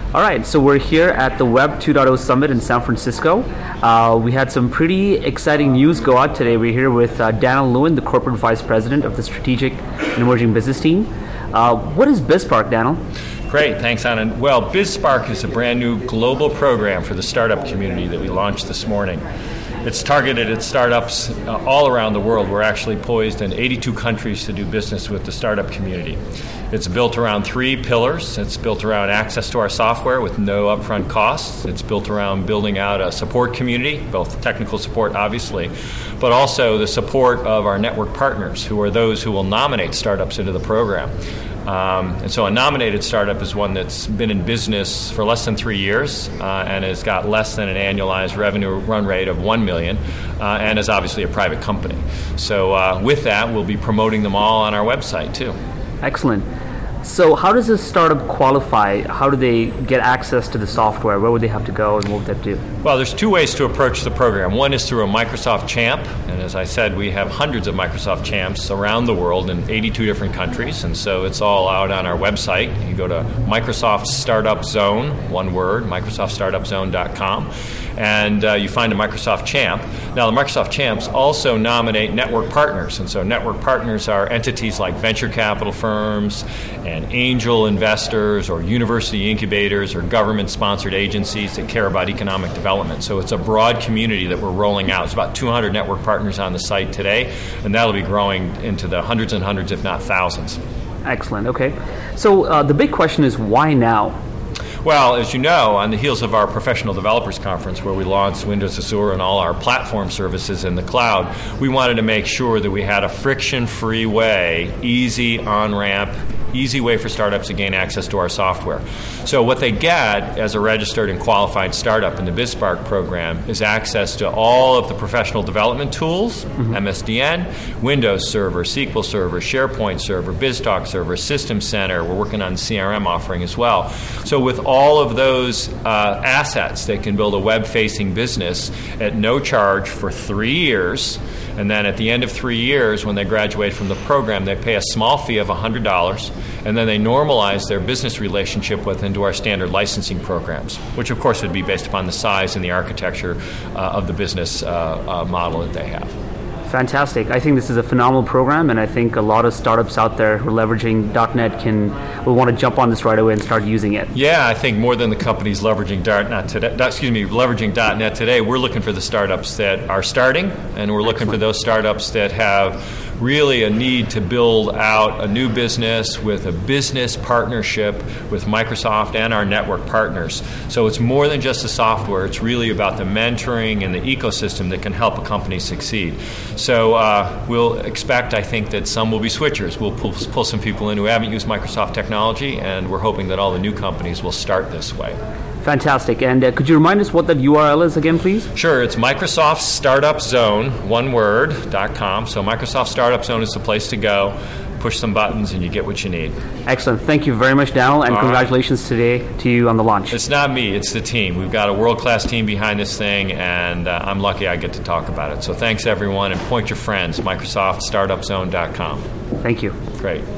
All right, so we're here at the Web 2.0 Summit in San Francisco. We had some pretty exciting news go out today. We're here with Daniel Lewin, the Corporate Vice President of the Strategic and Emerging Business Team. What is BizSpark, Daniel? Great, thanks, Anand. Well, BizSpark is a brand new global program for the startup community that we launched this morning. It's targeted at startups all around the world. We're actually poised in 82 countries to do business with the startup community. It's built around 3 pillars. It's built around access to our software with no upfront costs. It's built around building out a support community, both technical support, obviously, but also the support of our network partners, who are those who will nominate startups into the program. And so a nominated startup is one that's been in business for less than 3 years and has got less than an annualized revenue run rate of $1 million and is obviously a private company. So with that, we'll be promoting them all on our website too. Excellent. So how does a startup qualify? How do they get access to the software? Where would they have to go and what would they do? Well, there's 2 ways to approach the program. One is through a Microsoft Champ, and as I said, we have hundreds of Microsoft Champs around the world in 82 different countries, and so it's all out on our website. You go to Microsoft Startup Zone, one word, microsoftstartupzone.com, and you find a Microsoft Champ. Now, the Microsoft Champs also nominate network partners, and so network partners are entities like venture capital firms and angel investors or university incubators or government-sponsored agencies that care about economic development. So it's a broad community that we're rolling out. There's about 200 network partners on the site today, and that'll be growing into the hundreds and hundreds, if not thousands. Excellent. Okay. So the big question is, why now? Well, as you know, on the heels of our Professional Developers Conference, where we launched Windows Azure and all our platform services in the cloud, we wanted to make sure that we had a friction-free way, easy on-ramp, easy way for startups to gain access to our software. So what they get as a registered and qualified startup in the BizSpark program is access to all of the professional development tools, MSDN, Windows Server, SQL Server, SharePoint Server, BizTalk Server, System Center. We're working on the CRM offering as well. So with all of those assets, they can build a web-facing business at no charge for 3 years. And then at the end of 3 years, when they graduate from the program, they pay a small fee of $100, and then they normalize their business relationship into our standard licensing programs, which of course would be based upon the size and the architecture of the business model that they have. Fantastic. I think this is a phenomenal program, and I think a lot of startups out there who are leveraging .NET will want to jump on this right away and start using it. Yeah, I think more than the companies leveraging .NET today, we're looking for the startups that are starting, and we're looking for those startups that have really a need to build out a new business with a business partnership with Microsoft and our network partners. So it's more than just the software. It's really about the mentoring and the ecosystem that can help a company succeed. So we'll expect, I think, that some will be switchers. We'll pull some people in who haven't used Microsoft technology, and we're hoping that all the new companies will start this way. Fantastic. And could you remind us what that URL is again, please? Sure. It's Microsoft Startup Zone, one word, .com. So Microsoft Startup Zone is the place to go. Push some buttons and you get what you need. Excellent. Thank you very much, Daniel, and congratulations today to you on the launch. It's not me. It's the team. We've got a world-class team behind this thing, and I'm lucky I get to talk about it. So thanks, everyone, and point your friends, MicrosoftStartupZone.com. Thank you. Great.